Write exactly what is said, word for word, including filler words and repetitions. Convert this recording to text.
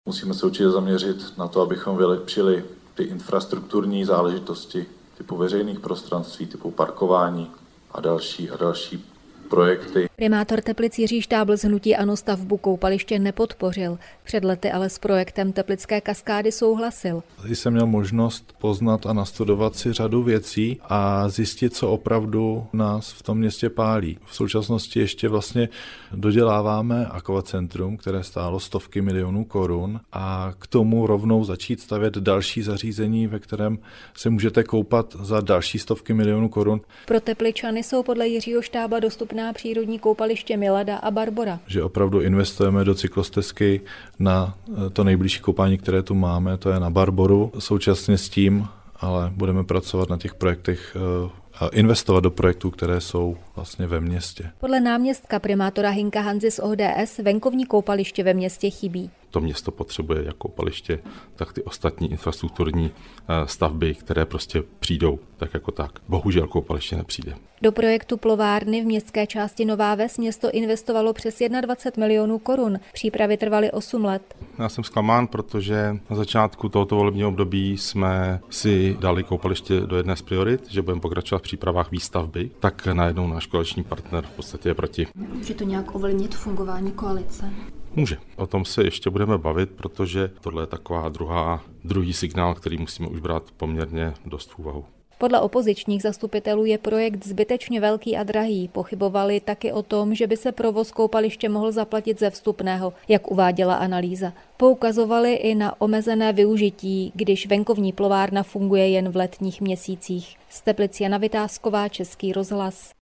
Musíme se určitě zaměřit na to, abychom vylepšili ty infrastrukturní záležitosti typu veřejných prostranství, typu parkování a další a další projekty. Primátor Teplic Jiří Štábl z hnutí ANO stavbu koupaliště nepodpořil. Před lety ale s projektem Teplické kaskády souhlasil. Jsem měl možnost poznat a nastudovat si řadu věcí a zjistit, co opravdu nás v tom městě pálí. V současnosti ještě vlastně doděláváme akvacentrum, které stálo stovky milionů korun, a k tomu rovnou začít stavět další zařízení, ve kterém se můžete koupat za další stovky milionů korun. Pro Tepličany jsou podle Jiřího Štábla dostupná přírodní koupaliště Milada a Barbora. Že opravdu investujeme do cyklostezky na to nejbližší koupání, které tu máme, to je na Barboru. Současně s tím ale budeme pracovat na těch projektech a investovat do projektů, které jsou vlastně ve městě. Podle náměstka primátora Hynka Hanzy z O D S venkovní koupaliště ve městě chybí. To město potřebuje jak koupaliště, tak ty ostatní infrastrukturní stavby, které prostě přijdou tak jako tak. Bohužel koupaliště nepřijde. Do projektu plovárny v městské části Nová Ves město investovalo přes dvacet jedna milionů korun. Přípravy trvaly osm let. Já jsem zklamán, protože na začátku tohoto volebního období jsme si dali koupaliště do jedné z priorit, že budeme pokračovat v přípravách výstavby, tak najednou náš koaliční partner v podstatě je proti. Může to nějak ovlivnit fungování koalice? Může. O tom se ještě budeme bavit, protože tohle je taková druhá, druhý signál, který musíme už brát poměrně dost v úvahu. Podle opozičních zastupitelů je projekt zbytečně velký a drahý. Pochybovali taky o tom, že by se provoz koupaliště mohl zaplatit ze vstupného, jak uváděla analýza. Poukazovali i na omezené využití, když venkovní plovárna funguje jen v letních měsících. Z Teplic Jana Vytázková, Český rozhlas.